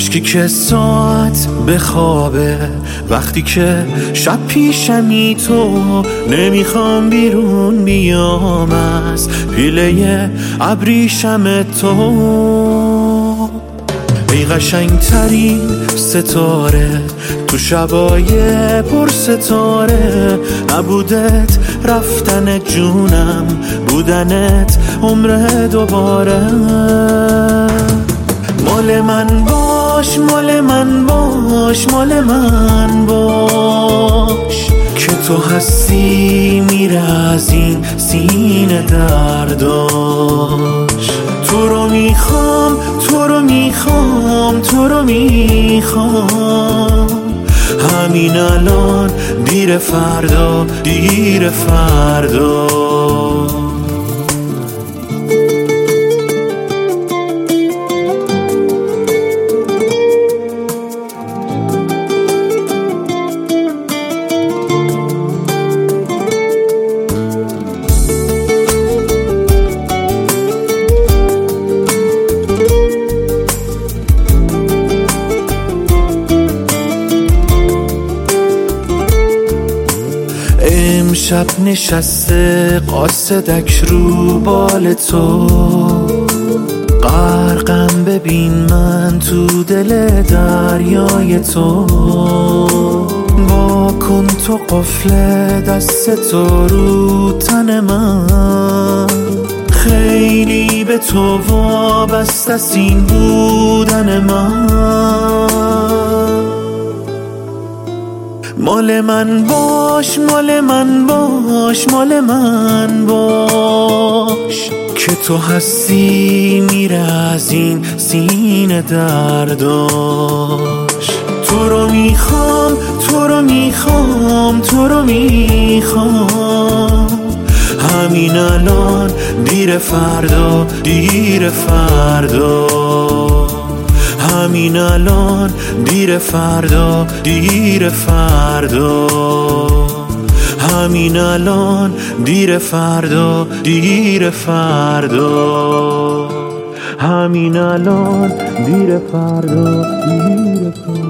اشکی که ساعت بخوابه وقتی که شب پیشمی تو نمیخوام بیرون بیام از پیله ابریشم تو. ای قشنگترین ستاره تو شبای پر ستاره، نبودت رفتن جونم، بودنت عمر دوباره. مال من باش، مال من باش، مال من باش، که تو هستی میره از این سینه درداش. تو رو میخوام، تو رو میخوام، تو رو میخوام، همین الان دیر فردا، دیر فردا. امشب نشسته قاصدک رو بال تو، غرقم ببین من تو دل دریای تو. با کن تو قفل دست تو رو تن من، خیلی به تو وابسته است این بودن من. مال من باش، مال من باش، مال من باش، که تو هستی میره از این سینه درداش. تو رو میخوام، تو رو میخوام، تو رو میخوام، همین الان دیر فردا، دیر فردا، همین الان دیر فردا، دیر فردا، همین الان دیر فردا، دیر فردا، همین الان دیر فردا، دیر فردا.